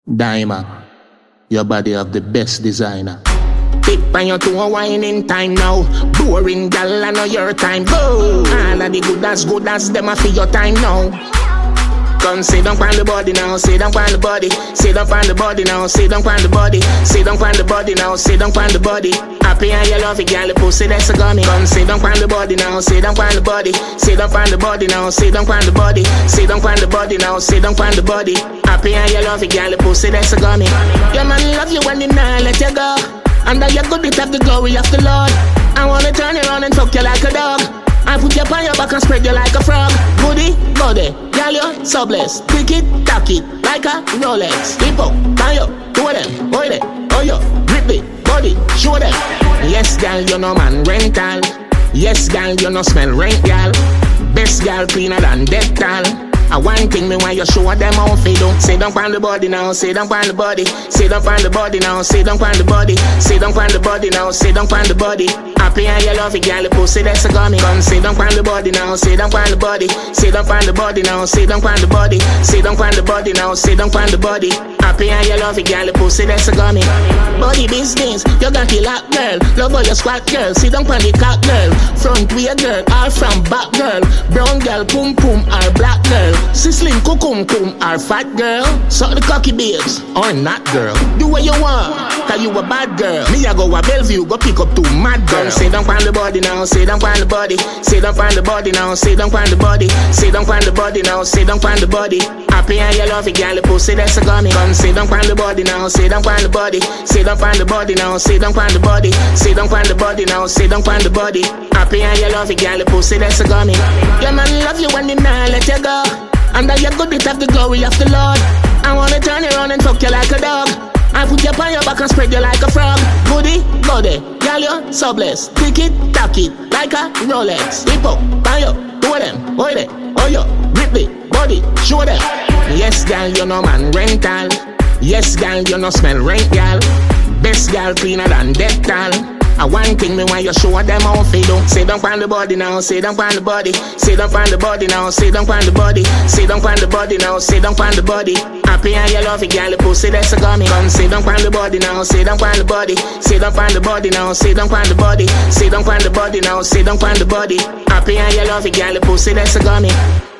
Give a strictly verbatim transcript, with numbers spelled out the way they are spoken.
Diamond, your body have the best designer. Tip on your toe, whining time now. Boring gal, I know your time. Go. All of the good as good as them a for your time now. Come sit down on the body now, sit down on the body, sit down on the body now, sit down on the body, sit down on the body now, sit down on the body. Happy and you love it, girl, the pussy that's a gummy. Come sit down on the body now, sit down on the body, sit down on the body now, sit down on the body, sit down on the body now, sit down on the body. Happy and you love it, girl, the pussy that's a gummy. Your man love you when he not let you go. Under your good bit of the glory of the Lord. I wanna turn around and fuck you like a dog. I put you on your back and spread you like a frog. Goody, goody, girl you so blessed. Quick it, tack it, like a Rolex. Flip up, buy up, do them, hold it, oh yo, grip it, body, show them. Yes, girl, you know man rental. Yes, girl, you know smell rent, girl. Best girl cleaner than Dettol. I one thing me when you show them how they do. Sit down on the body now, sit down on the body, sit down on the body now, sit down on the body, sit down on the body now, sit down on the body. Happy and you love it, girl, the pussy that's a gummy. Come sit down on the body now, sit down on the body, sit down on the body now, sit down on the body, sit down on the body now, sit down on the body. Happy and you love it, girl, the pussy that's a gummy. Body business, you got the lock, girl. Love all your squat, girl. Sit down on the cock, girl. Front way, girl, all from back, girl. Brown girl, pum pum, or black girl. Sisling kukum kum, or fat girl. Suck the cocky babes, or not, girl. Do what you want, cause you a bad girl. Me I go a Bellevue, go pick up two mad girls. Sit down on the body now, sit down on the body, sit down on the body now, sit down on the body, sit down on the body now, sit down on the body. Happy and you love it, girl, the pussy that's a gummy. Come sit down on the body now, sit down on the body, sit down on the body now, sit down on the body, sit down on the body now, sit down on the body. Happy and you love it, girl, the pussy that's a gummy. Your man love you when he not let you go. Under your good bit of the glory of the Lord. I wanna turn around and fuck you like a dog. I put you on your back and spread you like a frog. Goody, goody, girl you so blessed. Quick it, tack it, like a Rolex. Flip up, buy up, do them, hold it, oh yo, grip it, body, show them. Yes, girl, you know man rental. Yes, girl, you know smell rent, girl. Best girl cleaner than Dettol. I one thing me when you show them how they do. Sit down on the body now, sit down on the body, sit down on the body now, sit down on the body, sit down on the body now, sit down on the body. Happy and you love it, girl, the pussy that's a gummy. Come sit down on the body now, sit down on the body, sit down on the body now, sit down on the body, sit down on the body now, sit down on the body. Happy and you love it, girl, the pussy that's a gummy.